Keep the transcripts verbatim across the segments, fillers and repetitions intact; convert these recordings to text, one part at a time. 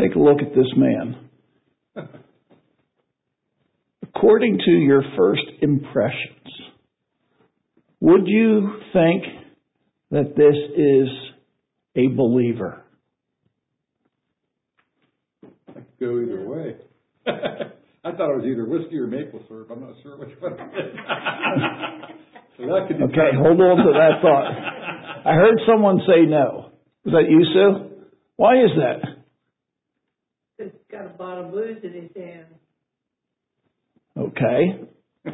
take a look at this man. According to your first impressions, would you think that this is a believer? I could go either way. I thought it was either whiskey or maple syrup. I'm not sure which one it is. So that could okay, hold on to that thought. I heard someone say no. Was that you, Sue? Why is that? He's got a bottle of booze in his hand. Okay.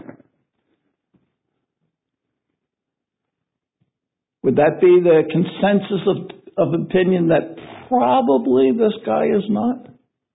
Would that be the consensus of, of opinion that probably this guy is not?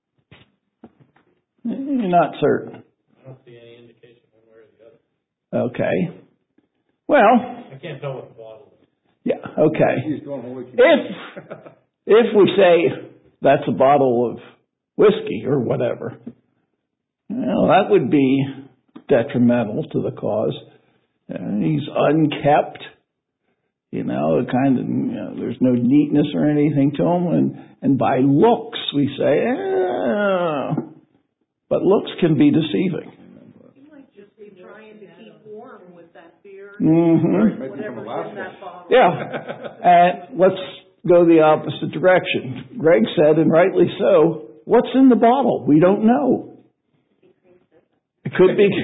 You're not certain. I don't see any indication one way or the other. Okay. Well. I can't tell what the bottle is. Yeah, okay. He's going holy If, if we say that's a bottle of whiskey or whatever, well, that would be detrimental to the cause. Uh, he's unkept. You know, kind of, you know, there's no neatness or anything to him. And, and by looks, we say, eh. But looks can be deceiving. He might just be trying to keep warm with that beer. Mm-hmm. Whatever's in that bottle. Yeah. And let's go the opposite direction. Greg said, and rightly so, what's in the bottle? We don't know. It could be.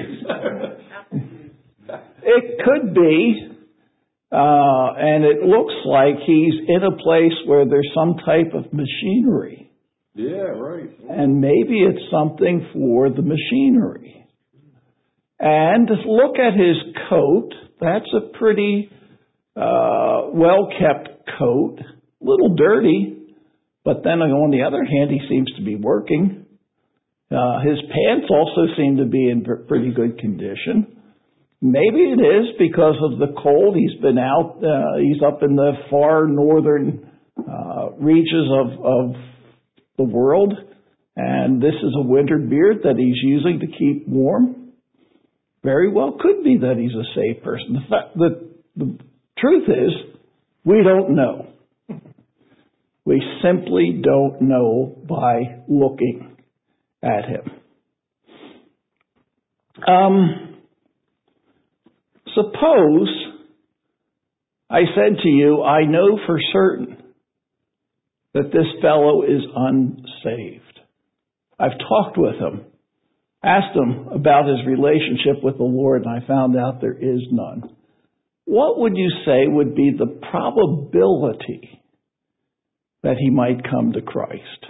It could be. Uh, and it looks like he's in a place where there's some type of machinery. Yeah, right. And maybe it's something for the machinery. And look at his coat. That's a pretty uh, well-kept coat. A little dirty, but then on the other hand, he seems to be working. Uh, his pants also seem to be in pretty good condition. Maybe it is because of the cold. He's been out, uh, he's up in the far northern uh, reaches of, of the world, and this is a winter beard that he's using to keep warm. Very well could be that he's a saved person. The, fact, the, the truth is, we don't know. We simply don't know by looking at him. Um... Suppose I said to you, I know for certain that this fellow is unsaved. I've talked with him, asked him about his relationship with the Lord, and I found out there is none. What would you say would be the probability that he might come to Christ?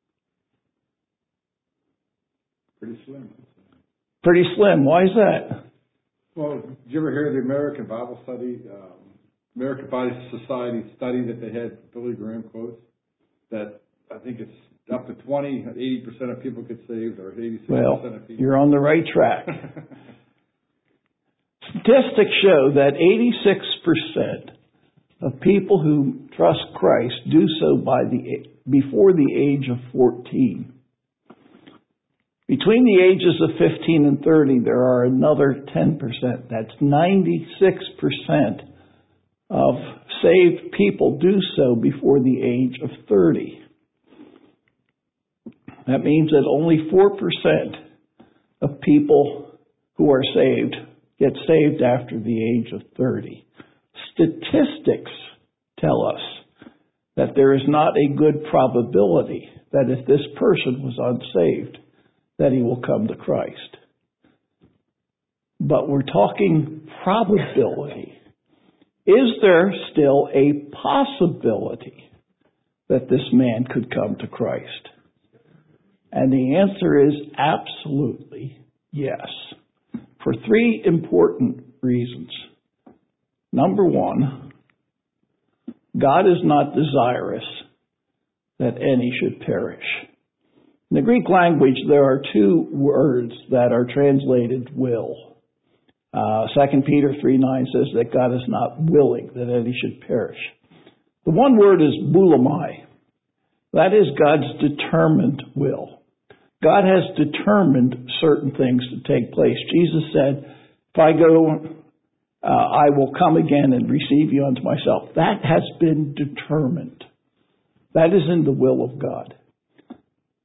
Pretty slim. Pretty slim. Why is that? Well, did you ever hear the American Bible Study, um, American Bible Society study that they had Billy Graham quotes? That I think it's up to twenty, eighty percent of people get saved, or eighty-six percent well, of people. You're on the right track. Statistics show that eighty-six percent of people who trust Christ do so by the before the age of fourteen. Between the ages of fifteen and thirty, there are another ten percent. That's ninety-six percent of saved people do so before the age of thirty. That means that only four percent of people who are saved get saved after the age of thirty. Statistics tell us that there is not a good probability that if this person was unsaved, that he will come to Christ. But we're talking probability. Is there still a possibility that this man could come to Christ? And the answer is absolutely yes, for three important reasons. Number one, God is not desirous that any should perish. In the Greek language, there are two words that are translated will. Uh, Second Peter three nine says that God is not willing that any should perish. The one word is boulamai. That is God's determined will. God has determined certain things to take place. Jesus said, if I go, uh, I will come again and receive you unto myself. That has been determined. That is in the will of God.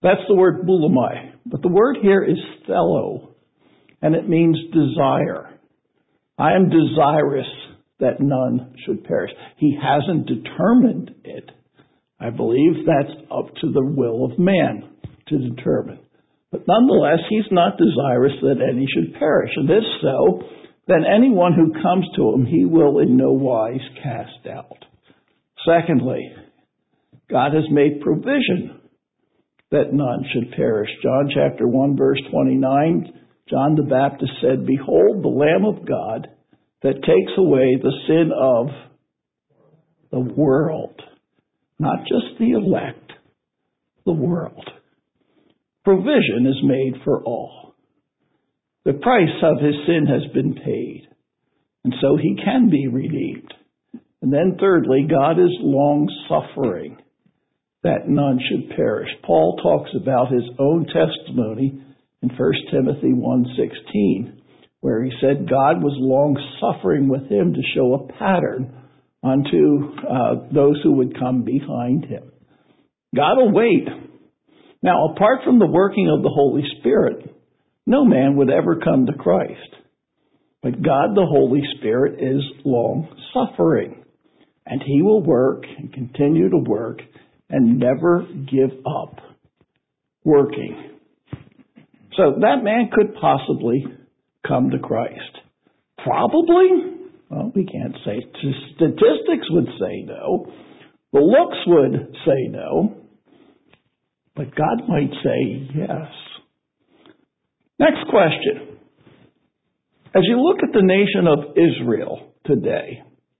That's the word bulimai. But the word here is thelo, and it means desire. I am desirous that none should perish. He hasn't determined it. I believe that's up to the will of man to determine. But nonetheless, he's not desirous that any should perish. And if so, then anyone who comes to him, he will in no wise cast out. Secondly, God has made provision that none should perish. John chapter one, verse twenty-nine, John the Baptist said, "Behold, the Lamb of God that takes away the sin of the world." Not just the elect, the world. Provision is made for all. The price of his sin has been paid, and so he can be redeemed. And then thirdly, God is long-suffering that none should perish. Paul talks about his own testimony in First Timothy one sixteen, where he said God was long-suffering with him to show a pattern unto uh, those who would come behind him. God will wait. Now, apart from the working of the Holy Spirit, no man would ever come to Christ. But God, the Holy Spirit, is long-suffering. And he will work and continue to work and never give up working. So that man could possibly come to Christ. Probably? Well, we can't say. Statistics would say no. The looks would say no. But God might say yes. Next question. As you look at the nation of Israel today,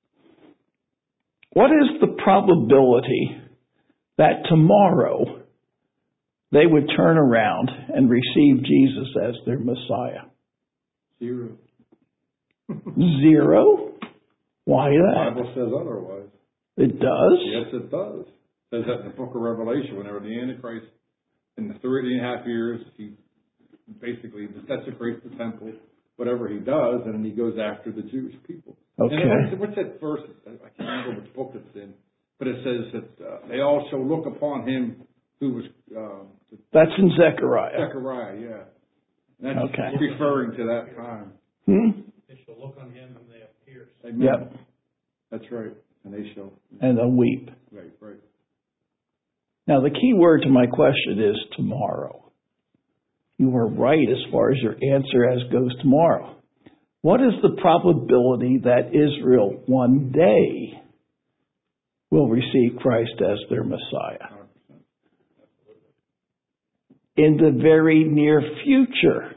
what is the probability that tomorrow they would turn around and receive Jesus as their Messiah? Zero. Zero? Why that? The Bible says otherwise. It does? Yes, it does. It says that in the book of Revelation, whenever the Antichrist, in the three and a half years, he basically desecrates the temple, whatever he does, and then he goes after the Jewish people. Okay. And what's, what's that verse? I can't remember which book it's in, but it says that uh, they all shall look upon him who was... Um, That's in Zechariah. Zechariah, yeah. And that's Okay. referring to that time. Hmm? They shall look on him and they have pierced. Amen. Yep. That's right. And they shall... And they'll weep. Right, right. Now, the key word to my question is tomorrow. You are right as far as your answer as goes tomorrow. What is the probability that Israel one day will receive Christ as their Messiah? one hundred percent. In the very near future.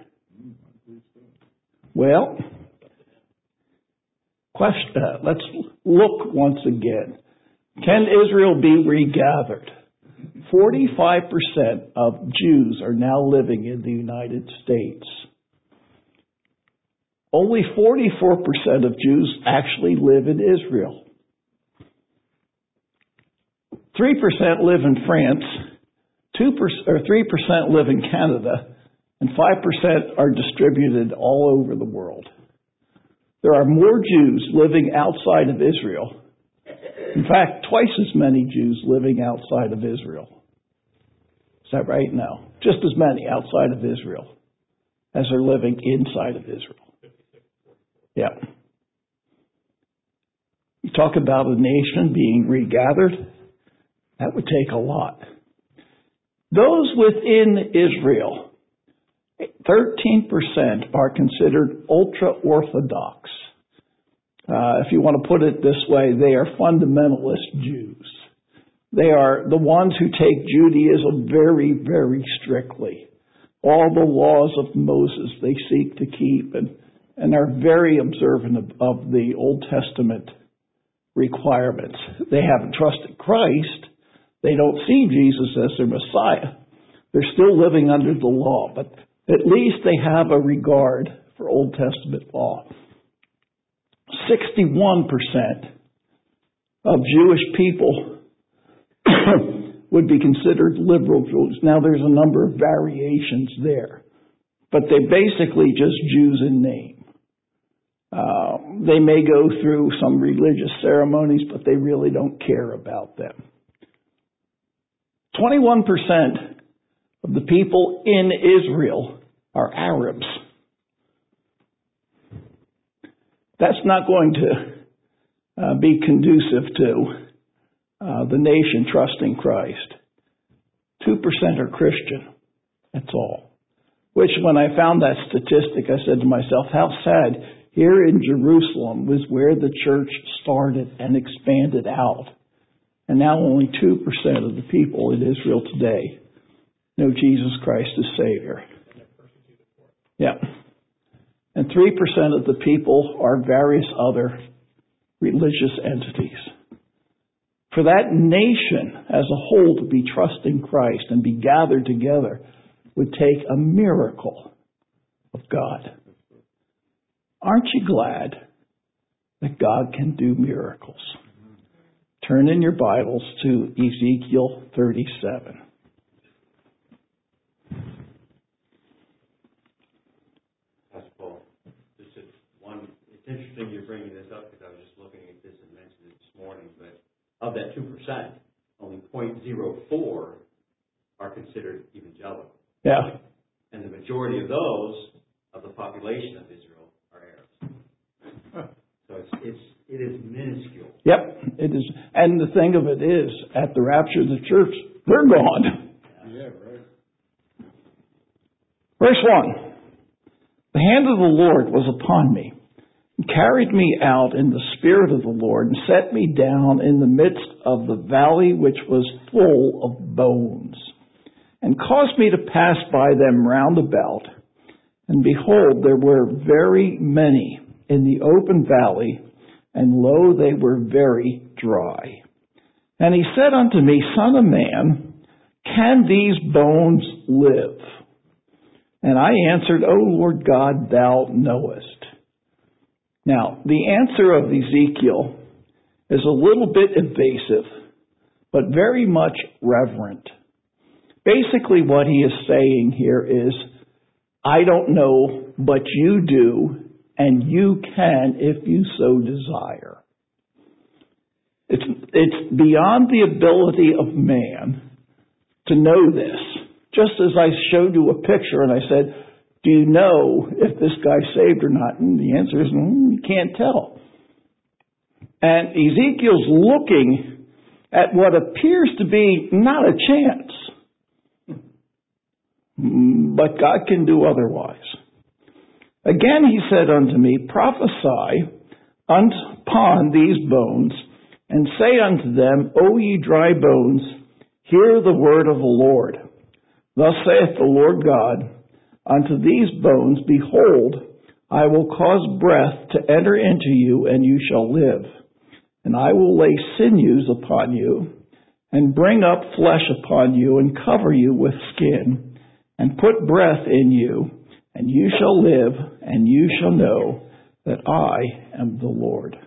Well, question, uh, let's look once again. Can Israel be regathered? forty-five percent of Jews are now living in the United States. Only forty-four percent of Jews actually live in Israel. three percent live in France, two percent, or three percent live in Canada, and five percent are distributed all over the world. There are more Jews living outside of Israel. In fact, twice as many Jews living outside of Israel. Is that right? No. Just as many outside of Israel as are living inside of Israel. Yeah. You talk about a nation being regathered, that would take a lot. Those within Israel, thirteen percent are considered ultra-Orthodox. Uh, if you want to put it this way, they are fundamentalist Jews. They are the ones who take Judaism very, very strictly. All the laws of Moses they seek to keep and, and are very observant of, of the Old Testament requirements. They haven't trusted Christ. They don't see Jesus as their Messiah. They're still living under the law, but at least they have a regard for Old Testament law. sixty-one percent of Jewish people would be considered liberal Jews. Now, there's a number of variations there, but they're basically just Jews in name. Uh, they may go through some religious ceremonies, but they really don't care about them. twenty-one percent of the people in Israel are Arabs. That's not going to uh, be conducive to uh, the nation trusting Christ. Two percent are Christian. That's all. Which, when I found that statistic, I said to myself, how sad. Here in Jerusalem was where the church started and expanded out. And now only two percent of the people in Israel today know Jesus Christ as Savior. Yeah. And three percent of the people are various other religious entities. For that nation as a whole to be trusting Christ and be gathered together would take a miracle of God. Aren't you glad that God can do miracles? Turn in your Bibles to Ezekiel thirty-seven. Pastor Paul, just one, it's interesting you're bringing this up because I was just looking at this and mentioned it this morning, but of that two percent, only zero point zero four are considered evangelical. Yeah. And the majority of those, of the population of Israel, are Arabs. So it's, it's, it is minuscule. Yep, it is. And the thing of it is, at the rapture of the church, they're gone. Yeah, right. Verse one. The hand of the Lord was upon me, and carried me out in the spirit of the Lord, and set me down in the midst of the valley which was full of bones, and caused me to pass by them round about. And behold, there were very many in the open valley, and lo, they were very dry. And he said unto me, Son of man, can these bones live? And I answered, O Lord God, thou knowest. Now, the answer of Ezekiel is a little bit evasive, but very much reverent. Basically, what he is saying here is, I don't know, but you do, and you can if you so desire. It's, it's beyond the ability of man to know this. Just as I showed you a picture and I said, do you know if this guy's saved or not? And the answer is, mm, you can't tell. And Ezekiel's looking at what appears to be not a chance. But God can do otherwise. Again he said unto me, Prophesy upon these bones, and say unto them, O ye dry bones, hear the word of the Lord. Thus saith the Lord God, Unto these bones, behold, I will cause breath to enter into you, and you shall live. And I will lay sinews upon you, and bring up flesh upon you, and cover you with skin, and put breath in you, and you shall live, and you shall know that I am the Lord.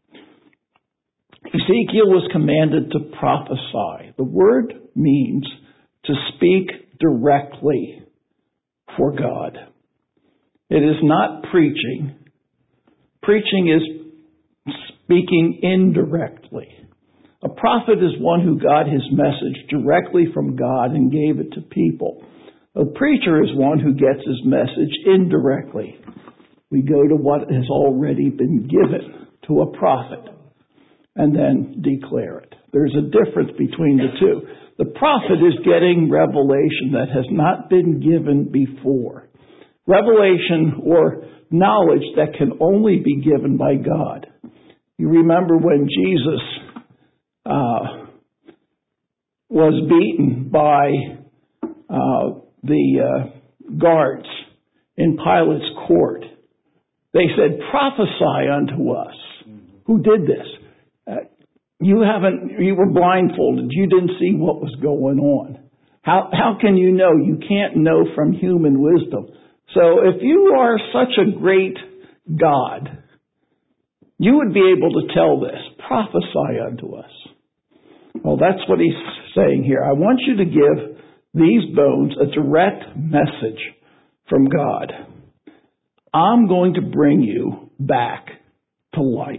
Ezekiel was commanded to prophesy. The word means to speak directly for God. It is not preaching. Preaching is speaking indirectly. A prophet is one who got his message directly from God and gave it to people. A preacher is one who gets his message indirectly. We go to what has already been given to a prophet and then declare it. There's a difference between the two. The prophet is getting revelation that has not been given before. Revelation or knowledge that can only be given by God. You remember when Jesus uh, was beaten by uh, the uh, guards in Pilate's court. They said, prophesy unto us. Mm-hmm. Who did this? Uh, you haven't, you were blindfolded. You didn't see what was going on. How, how can you know? You can't know from human wisdom. So if you are such a great God, you would be able to tell this. Prophesy unto us. Well, that's what he's saying here. I want you to give these bones a direct message from God. I'm going to bring you back to life.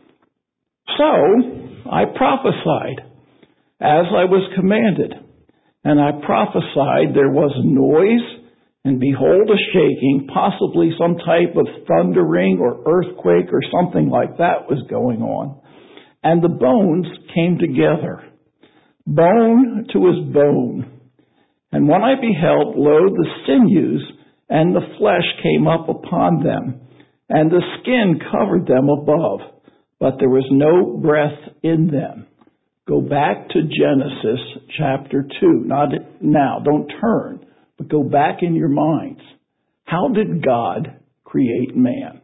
So I prophesied as I was commanded. And I prophesied there was a noise, and behold a shaking, possibly some type of thundering or earthquake or something like that was going on. And the bones came together, bone to his bone. And when I beheld, lo, the sinews and the flesh came up upon them, and the skin covered them above, but there was no breath in them. Go back to Genesis chapter two. Not now, don't turn, but go back in your minds. How did God create man?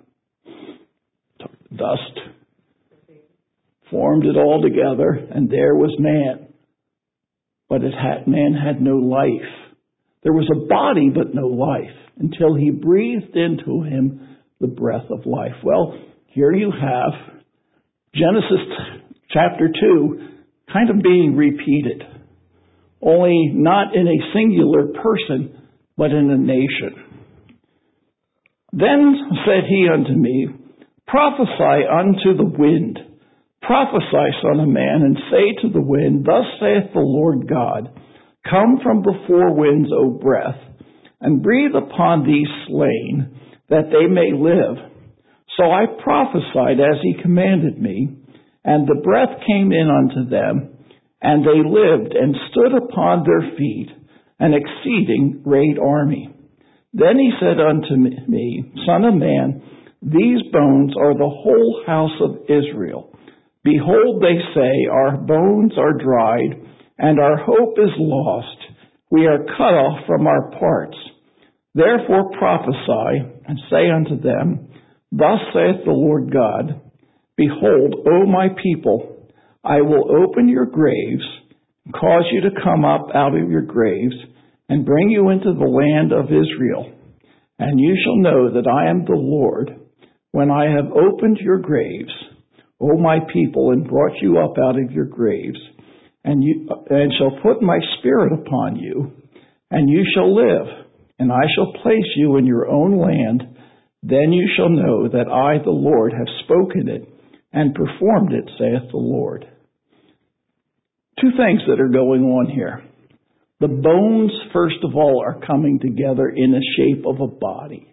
Dust. Formed it all together, and there was man. But it had, man had no life. There was a body, but no life, until he breathed into him the breath of life. Well, here you have Genesis chapter two kind of being repeated, only not in a singular person, but in a nation. Then said he unto me, prophesy unto the wind, prophesy, son of man, and say to the wind, thus saith the Lord God, come from the four winds, O breath, and breathe upon these slain, that they may live. So I prophesied as he commanded me, and the breath came in unto them, and they lived and stood upon their feet, an exceeding great army. Then he said unto me, Son of man, these bones are the whole house of Israel. Behold, they say, our bones are dried, and our hope is lost. We are cut off from our parts. Therefore prophesy, and say unto them, Thus saith the Lord God, Behold, O my people, I will open your graves, and cause you to come up out of your graves, and bring you into the land of Israel. And you shall know that I am the Lord, when I have opened your graves, O my people, and brought you up out of your graves, and you and shall put my spirit upon you, and you shall live, and I shall place you in your own land. Then you shall know that I, the Lord, have spoken it, and performed it, saith the Lord. Two things that are going on here. The bones, first of all, are coming together in the shape of a body.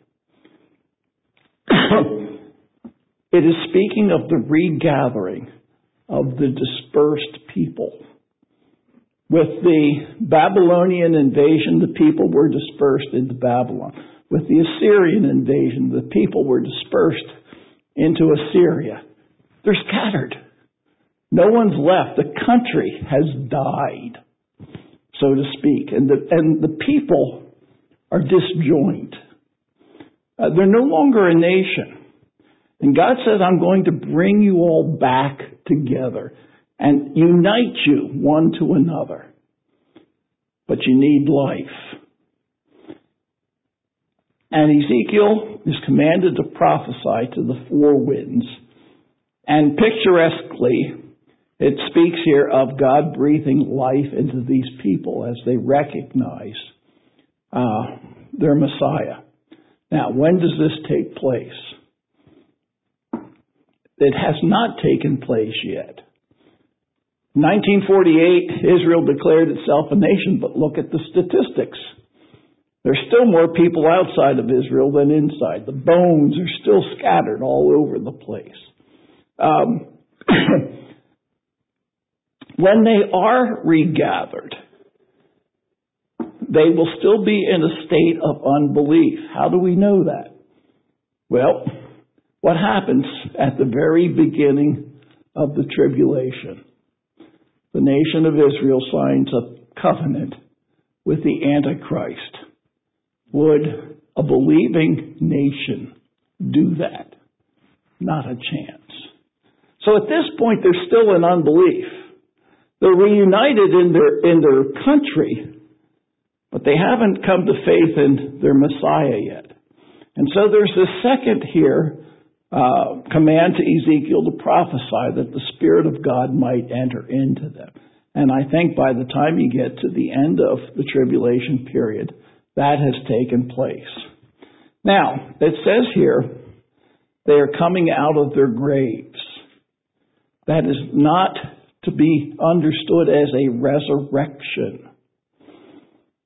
It is speaking of the regathering of the dispersed people. With the Babylonian invasion, the people were dispersed into Babylon. With the Assyrian invasion, the people were dispersed into Assyria. They're scattered. No one's left. The country has died, so to speak. And the, and the people are disjoined. Uh, they're no longer a nation. And God says, I'm going to bring you all back together and unite you one to another. But you need life. And Ezekiel is commanded to prophesy to the four winds. And picturesquely, it speaks here of God breathing life into these people as they recognize uh, their Messiah. Now, when does this take place? It has not taken place yet. nineteen forty-eight, Israel declared itself a nation, but look at the statistics. There's still more people outside of Israel than inside. The bones are still scattered all over the place. Um, when they are regathered, they will still be in a state of unbelief. How do we know that? Well, what happens at the very beginning of the tribulation? The nation of Israel signs a covenant with the Antichrist. Would a believing nation do that? Not a chance. So at this point, there's still an unbelief. They're reunited in their, in their country, but they haven't come to faith in their Messiah yet. And so there's this second here, Uh, command to Ezekiel to prophesy that the Spirit of God might enter into them. And I think by the time you get to the end of the tribulation period, that has taken place. Now, it says here, they are coming out of their graves. That is not to be understood as a resurrection.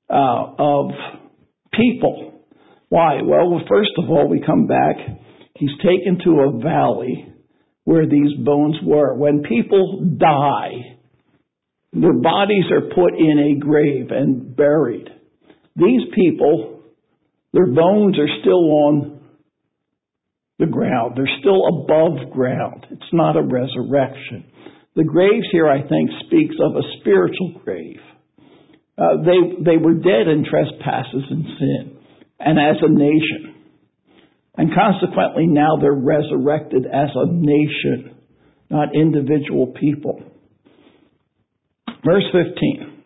uh, of people. Why? Well, first of all, we come back. He's taken to a valley where these bones were. When people die, their bodies are put in a grave and buried. These people, their bones are still on the ground. They're still above ground. It's not a resurrection. The graves here, I think, speaks of a spiritual grave. Uh, they, they were dead in trespasses and sin, and as a nation. And consequently, now they're resurrected as a nation, not individual people. Verse fifteen.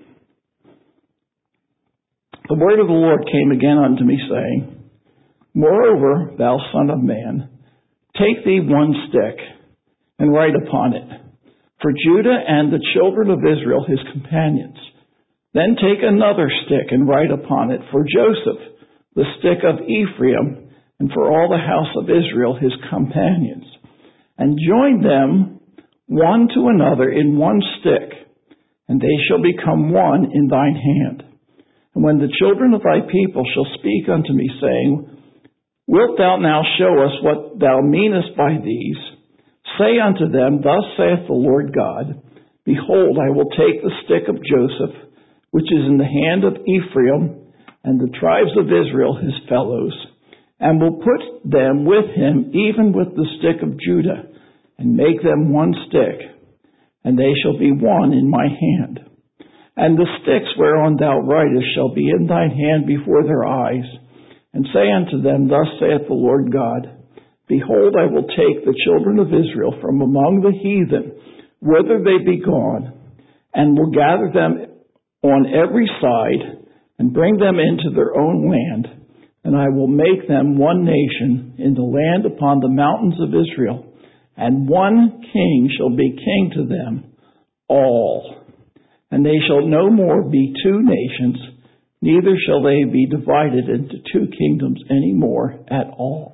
The word of the Lord came again unto me, saying, Moreover, thou son of man, take thee one stick, and write upon it, for Judah and the children of Israel his companions. Then take another stick, and write upon it, for Joseph, the stick of Ephraim, and for all the house of Israel his companions. And join them one to another in one stick, and they shall become one in thine hand. And when the children of thy people shall speak unto me, saying, Wilt thou now show us what thou meanest by these? Say unto them, Thus saith the Lord God, Behold, I will take the stick of Joseph, which is in the hand of Ephraim, and the tribes of Israel his fellows, and will put them with him, even with the stick of Judah, and make them one stick, and they shall be one in my hand. And the sticks whereon thou writest shall be in thine hand before their eyes. And say unto them, Thus saith the Lord God, Behold, I will take the children of Israel from among the heathen, whither they be gone, and will gather them on every side, and bring them into their own land, and I will make them one nation in the land upon the mountains of Israel, and one king shall be king to them all. And they shall no more be two nations, neither shall they be divided into two kingdoms any more at all.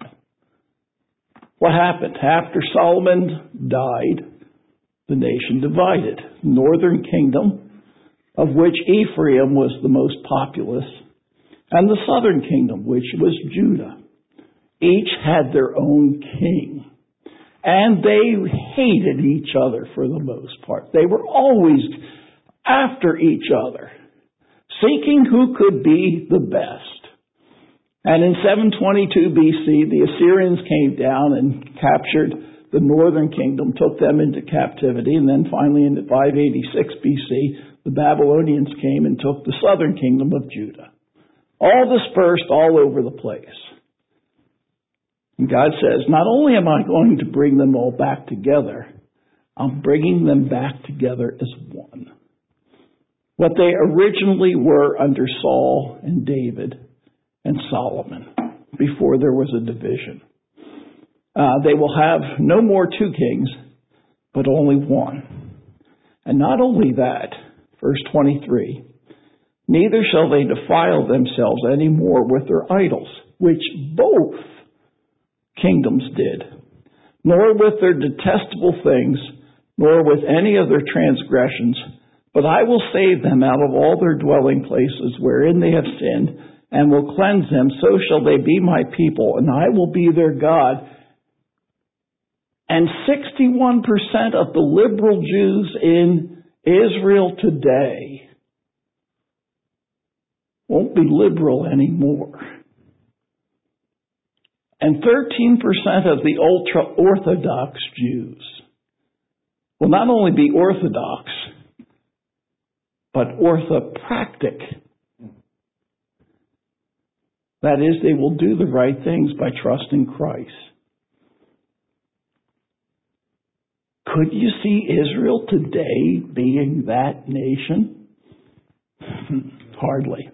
What happened? After Solomon died, the nation divided. Northern kingdom, of which Ephraim was the most populous, and the southern kingdom, which was Judah. Each had their own king. And they hated each other for the most part. They were always after each other, seeking who could be the best. And in seven twenty-two B C, the Assyrians came down and captured the northern kingdom, took them into captivity, and then finally in five eighty-six B C, the Babylonians came and took the southern kingdom of Judah. All dispersed all over the place. And God says, not only am I going to bring them all back together, I'm bringing them back together as one. What they originally were under Saul and David and Solomon, before there was a division. Uh, they will have no more two kings, but only one. And not only that, verse twenty-three, neither shall they defile themselves any more with their idols, which both kingdoms did, nor with their detestable things, nor with any of their transgressions, but I will save them out of all their dwelling places wherein they have sinned, and will cleanse them, so shall they be my people, and I will be their God. And sixty-one percent of the liberal Jews in Israel today won't be liberal anymore. And thirteen percent of the ultra-Orthodox Jews will not only be Orthodox, but orthopractic. That is, they will do the right things by trusting Christ. Could you see Israel today being that nation? Hardly.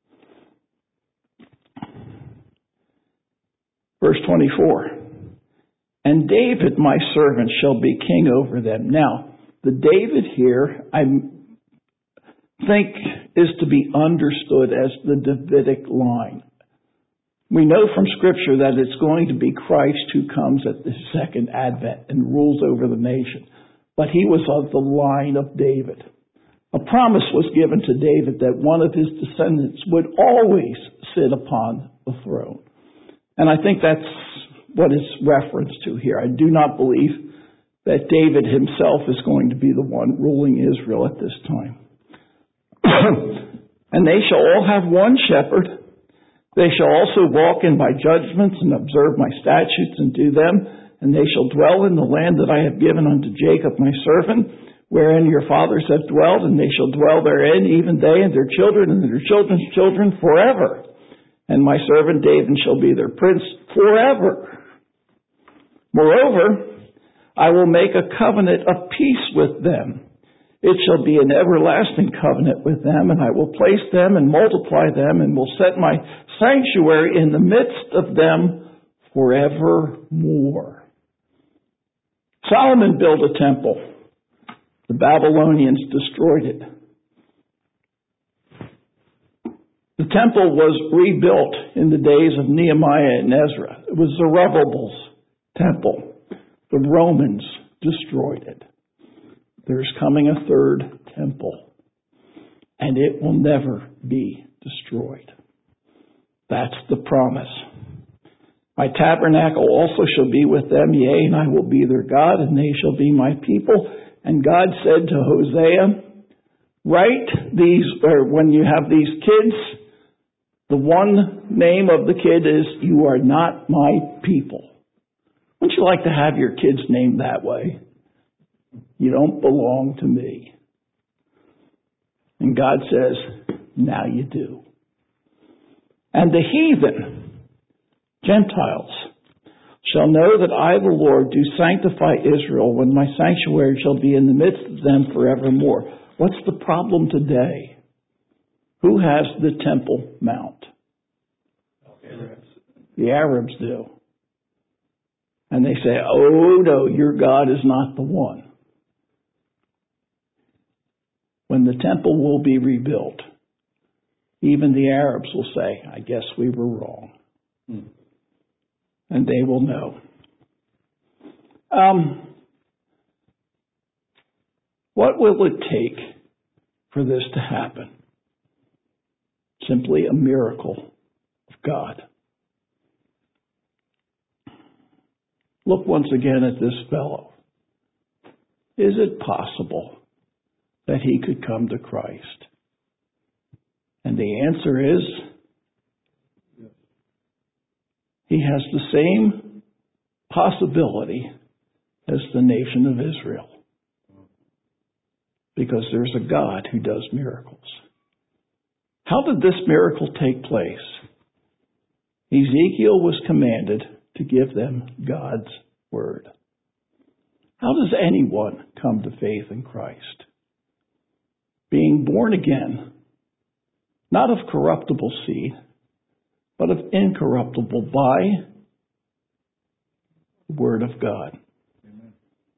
Verse twenty-four. And David, my servant, shall be king over them. Now, the David here, I think, is to be understood as the Davidic line. We know from Scripture that it's going to be Christ who comes at the second advent and rules over the nation. But he was of the line of David. A promise was given to David that one of his descendants would always sit upon the throne. And I think that's what is referenced to here. I do not believe that David himself is going to be the one ruling Israel at this time. And they shall all have one shepherd. They shall also walk in my judgments and observe my statutes and do them. And they shall dwell in the land that I have given unto Jacob my servant, wherein your fathers have dwelt, and they shall dwell therein, even they and their children and their children's children forever. And my servant David shall be their prince forever. Moreover, I will make a covenant of peace with them. It shall be an everlasting covenant with them, and I will place them and multiply them, and will set my sanctuary in the midst of them forevermore. Solomon built a temple. The Babylonians destroyed it. The temple was rebuilt in the days of Nehemiah and Ezra. It was Zerubbabel's temple. The Romans destroyed it. There's coming a third temple, and it will never be destroyed. That's the promise. My tabernacle also shall be with them, yea, and I will be their God, and they shall be my people. And God said to Hosea, write these, or when you have these kids, the one name of the kid is, you are not my people. Wouldn't you like to have your kids named that way? You don't belong to me. And God says, now you do. And the heathen, Gentiles, shall know that I, the Lord, do sanctify Israel when my sanctuary shall be in the midst of them forevermore. What's the problem today? Who has the Temple Mount? Arabs. The Arabs do. And they say, oh no, your God is not the one. When the temple will be rebuilt, even the Arabs will say, I guess we were wrong. Hmm. And they will know. Um, what will it take for this to happen? Simply a miracle of God. Look once again at this fellow. Is it possible that he could come to Christ? And the answer is, he has the same possibility as the nation of Israel. Because there's a God who does miracles. How did this miracle take place? Ezekiel was commanded to give them God's word. How does anyone come to faith in Christ? Being born again, not of corruptible seed, but of incorruptible by the word of God. Amen.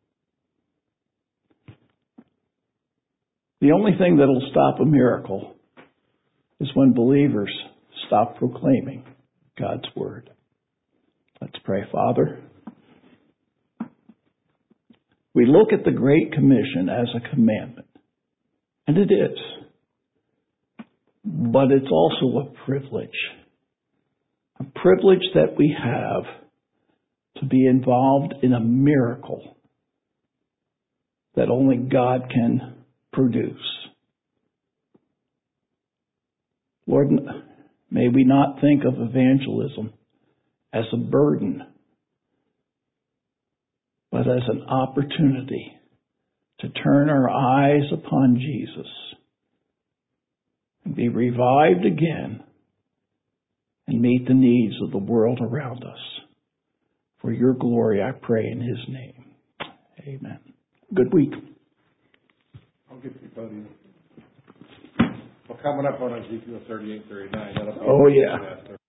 The only thing that will stop a miracle is when believers stop proclaiming God's word. Let's pray. Father, we look at the Great Commission as a commandment, and it is, but it's also a privilege, a privilege that we have to be involved in a miracle that only God can produce. Lord, may we not think of evangelism as a burden, but as an opportunity to turn our eyes upon Jesus and be revived again and meet the needs of the world around us. For your glory, I pray in his name. Amen. Good week. I'll get you, buddy. Well, coming up on Ezekiel thirty-eight, thirty-nine. Oh, yeah.